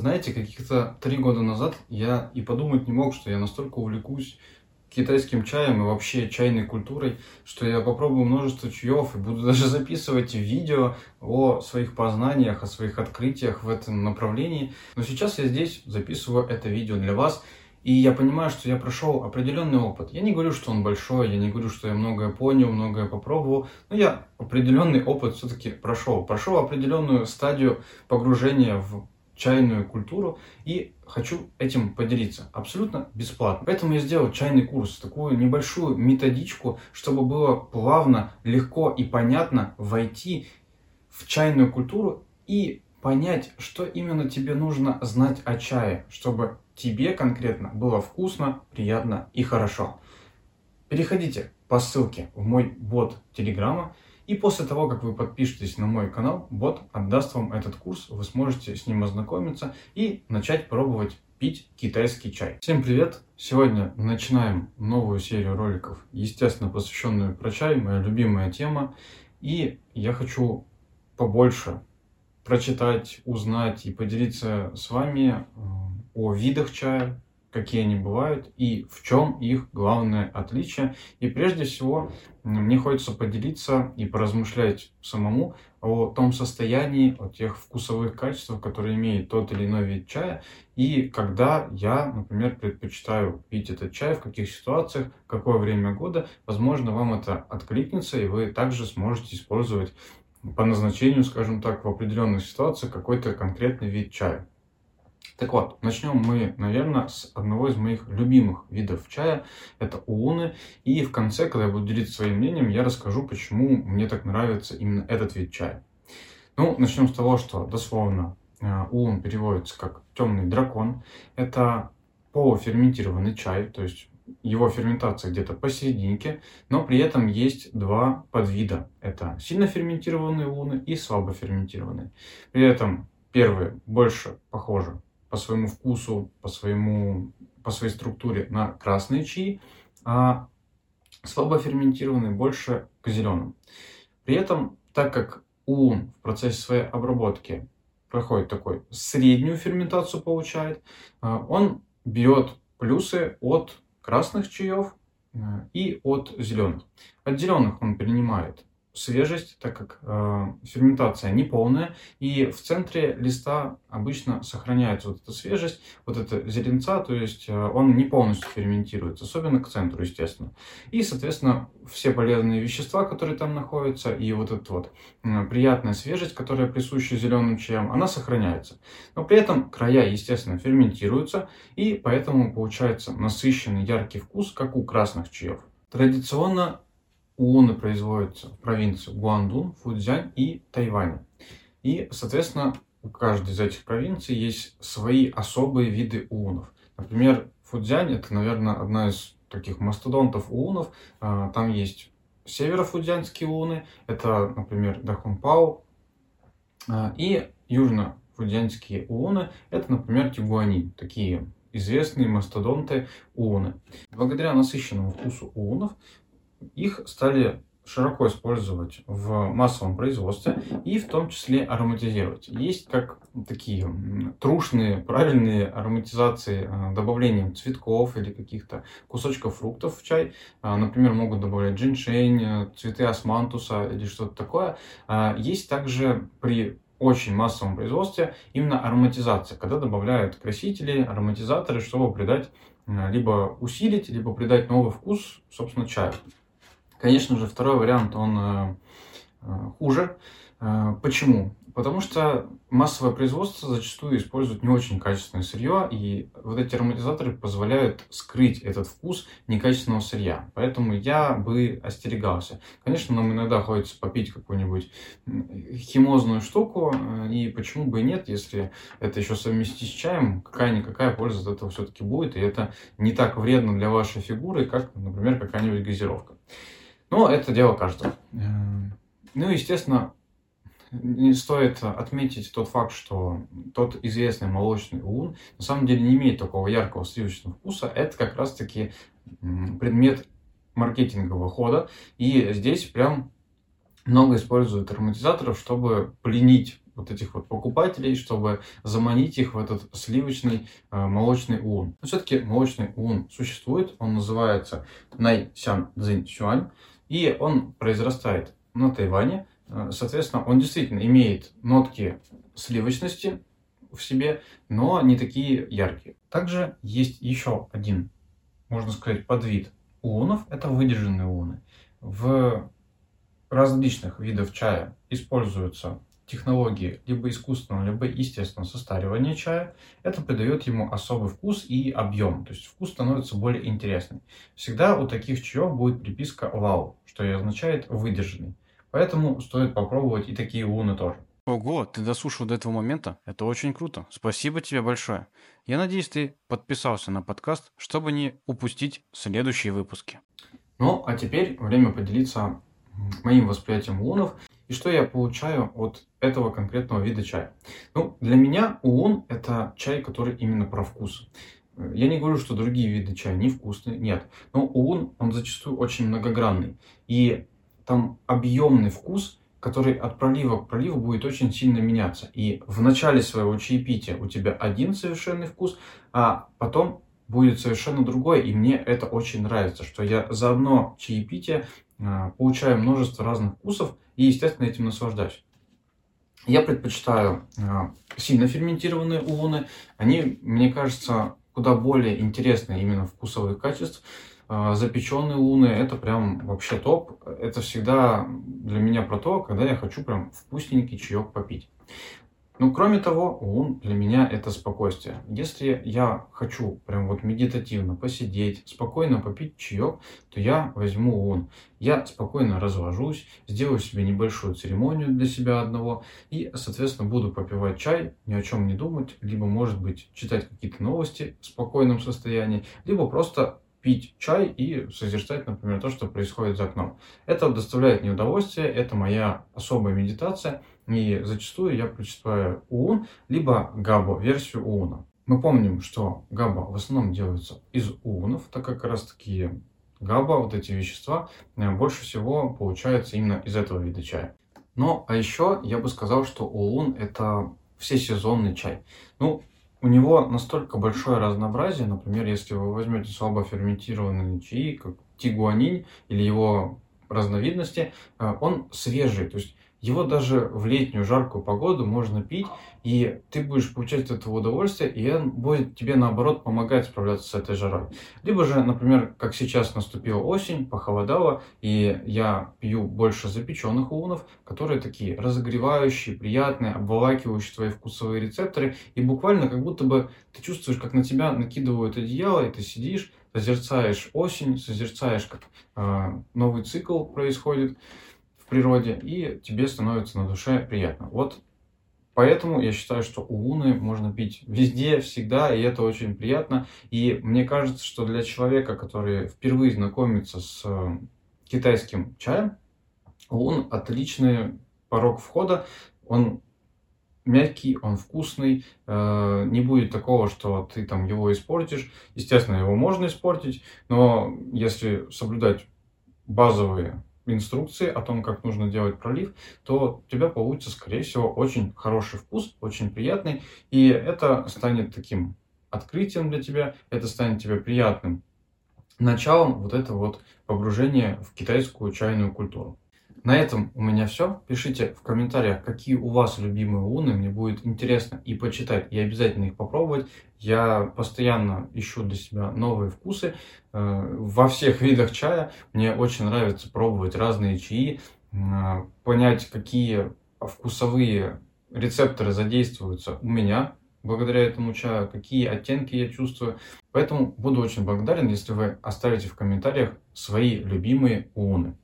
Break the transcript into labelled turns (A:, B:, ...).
A: Знаете, каких-то 3 года назад я и подумать не мог, что я настолько увлекусь китайским чаем и вообще чайной культурой, что я попробую множество чаев и буду даже записывать видео о своих познаниях, о своих открытиях в этом направлении. Но сейчас я здесь записываю это видео для вас, и я понимаю, что я прошел определенный опыт. Я не говорю, что он большой, я не говорю, что я многое понял, многое попробовал, но я определенный опыт все-таки прошел. Прошел определенную стадию погружения в чайную культуру и хочу этим поделиться абсолютно бесплатно. Поэтому я сделал чайный курс, такую небольшую методичку, чтобы было плавно, легко и понятно войти в чайную культуру и понять, что именно тебе нужно знать о чае, чтобы тебе конкретно было вкусно, приятно и хорошо. Переходите по ссылке в мой бот Телеграма, и после того, как вы подпишетесь на мой канал, бот отдаст вам этот курс, вы сможете с ним ознакомиться и начать пробовать пить китайский чай. Всем привет! Сегодня начинаем новую серию роликов, естественно, посвященную про чай, моя любимая тема. И я хочу побольше прочитать, узнать и поделиться с вами о видах чая, какие они бывают и в чем их главное отличие. И прежде всего мне хочется поделиться и поразмышлять самому о том состоянии, о тех вкусовых качествах, которые имеет тот или иной вид чая, и когда я, например, предпочитаю пить этот чай, в каких ситуациях, в какое время года. Возможно, вам это откликнется, и вы также сможете использовать по назначению, скажем так, в определенных ситуациях какой-то конкретный вид чая. Так вот, начнем мы, наверное, с одного из моих любимых видов чая. Это ууны. И в конце, когда я буду делиться своим мнением, я расскажу, почему мне так нравится именно этот вид чая. Ну, начнем с того, что дословно уун переводится как темный дракон. Это полуферментированный чай, то есть его ферментация где-то посерединке, но при этом есть два подвида. Это сильно ферментированные ууны и слабо ферментированные. При этом первые больше похожи по своему вкусу, по своей структуре на красные чаи, а слабо ферментированные больше к зеленым. При этом, так как уун в процессе своей обработки проходит такой среднюю ферментацию получает, он берет плюсы от красных чаев и от зеленых. От зеленых он принимает свежесть, так как ферментация неполная, и в центре листа обычно сохраняется вот эта свежесть, вот эта зеленца, то есть он не полностью ферментируется, особенно к центру, естественно. И, соответственно, все полезные вещества, которые там находятся, и вот эта вот приятная свежесть, которая присуща зеленым чаям, она сохраняется. Но при этом края, естественно, ферментируются, и поэтому получается насыщенный яркий вкус, как у красных чаев. Традиционно ууны производятся в провинции Гуандун, Фуцзянь и Тайване. И, соответственно, у каждой из этих провинций есть свои особые виды уунов. Например, Фуцзянь — это, наверное, одна из таких мастодонтов уунов. Там есть северо-фуцзянские ууны, это, например, Дахунпао. И южно-фуцзянские ууны — это, например, Тигуанин, такие известные мастодонты ууны. Благодаря насыщенному вкусу уунов их стали широко использовать в массовом производстве и в том числе ароматизировать. Есть как такие трушные, правильные ароматизации добавлением цветков или каких-то кусочков фруктов в чай. Например, могут добавлять женьшень, цветы османтуса или что-то такое. Есть также при очень массовом производстве именно ароматизация, когда добавляют красители, ароматизаторы, чтобы придать, либо усилить, либо придать новый вкус, собственно, чаю. Конечно же, второй вариант, он хуже. Почему? Потому что массовое производство зачастую использует не очень качественное сырье, и вот эти ароматизаторы позволяют скрыть этот вкус некачественного сырья. Поэтому я бы остерегался. Конечно, нам иногда хочется попить какую-нибудь химозную штуку, и почему бы и нет, если это еще совместить с чаем, какая-никакая польза от этого все-таки будет, и это не так вредно для вашей фигуры, как, например, какая-нибудь газировка. Но это дело каждого. Ну, естественно, не стоит отметить тот факт, что тот известный молочный уун на самом деле не имеет такого яркого сливочного вкуса. Это как раз-таки предмет маркетингового хода. И здесь прям много используют ароматизаторов, чтобы пленить вот этих вот покупателей, чтобы заманить их в этот сливочный молочный уулун. Но все-таки молочный уулун существует, он называется Найсян Цзинь Сюань, и он произрастает на Тайване. Соответственно, он действительно имеет нотки сливочности в себе, но не такие яркие. Также есть еще один, можно сказать, подвид уулунов, это выдержанные уулуны. В различных видах чая используются технологии либо искусственного, либо естественного состаривания чая. Это придает ему особый вкус и объем, то есть вкус становится более интересным. Всегда у таких чаев будет приписка «лао», что и означает «выдержанный». Поэтому стоит попробовать и такие уулуны тоже. Ого, ты дослушал до этого момента? Это очень круто. Спасибо тебе большое. Я надеюсь, ты подписался на подкаст, чтобы не упустить следующие выпуски. Ну, а теперь время поделиться моим восприятием уулунов и что я получаю от этого конкретного вида чая. Ну, для меня уулун – это чай, который именно про вкус. Я не говорю, что другие виды чая невкусные, нет. Но уулун, он зачастую очень многогранный. И там объемный вкус, который от пролива к проливу будет очень сильно меняться. И в начале своего чаепития у тебя один совершенный вкус, а потом будет совершенно другой. И мне это очень нравится, что я за одно чаепитие получаю множество разных вкусов и, естественно, этим наслаждаюсь. Я предпочитаю сильно ферментированные уулуны. Они, мне кажется, куда более интересные именно вкусовых качеств. Запеченные уулуны — это прям вообще топ. Это всегда для меня про то, когда я хочу прям вкусненький чаек попить. Ну, кроме того, уулун для меня это спокойствие. Если я хочу прям вот медитативно посидеть, спокойно попить чаек, то я возьму уулун. Я спокойно разложусь, сделаю себе небольшую церемонию для себя одного и, соответственно, буду попивать чай, ни о чем не думать, либо, может быть, читать какие-то новости в спокойном состоянии, либо просто пить чай и созерцать, например, то, что происходит за окном. Это доставляет мне удовольствие, это моя особая медитация, и зачастую я предпочитаю уулун, либо габо, версию уулуна. Мы помним, что габо в основном делается из уулунов, так как раз таки габо, вот эти вещества, больше всего получаются именно из этого вида чая. Ну, а еще я бы сказал, что уулун — это всесезонный чай. Ну, у него настолько большое разнообразие, например, если вы возьмете слабо ферментированные чаи, как тигуанин или его разновидности, он свежий, то есть его даже в летнюю жаркую погоду можно пить, и ты будешь получать от этого удовольствие, и он будет тебе, наоборот, помогать справляться с этой жарой. Либо же, например, как сейчас наступила осень, похолодало, и я пью больше запеченных уулунов, которые такие разогревающие, приятные, обволакивающие твои вкусовые рецепторы, и буквально как будто бы ты чувствуешь, как на тебя накидывают одеяло, и ты сидишь, созерцаешь осень, созерцаешь, как новый цикл происходит в природе, и тебе становится на душе приятно. Вот поэтому я считаю, что уулуны можно пить везде, всегда, и это очень приятно. И мне кажется, что для человека, который впервые знакомится с китайским чаем, уулун отличный порог входа. Он мягкий, он вкусный, не будет такого, что ты там его испортишь. Естественно, его можно испортить, но если соблюдать базовые инструкции о том, как нужно делать пролив, то у тебя получится, скорее всего, очень хороший вкус, очень приятный, и это станет таким открытием для тебя, это станет тебе приятным началом вот этого вот погружения в китайскую чайную культуру. На этом у меня все. Пишите в комментариях, какие у вас любимые уулуны. Мне будет интересно и почитать, и обязательно их попробовать. Я постоянно ищу для себя новые вкусы во всех видах чая. Мне очень нравится пробовать разные чаи, понять, какие вкусовые рецепторы задействуются у меня благодаря этому чаю, какие оттенки я чувствую. Поэтому буду очень благодарен, если вы оставите в комментариях свои любимые уулуны.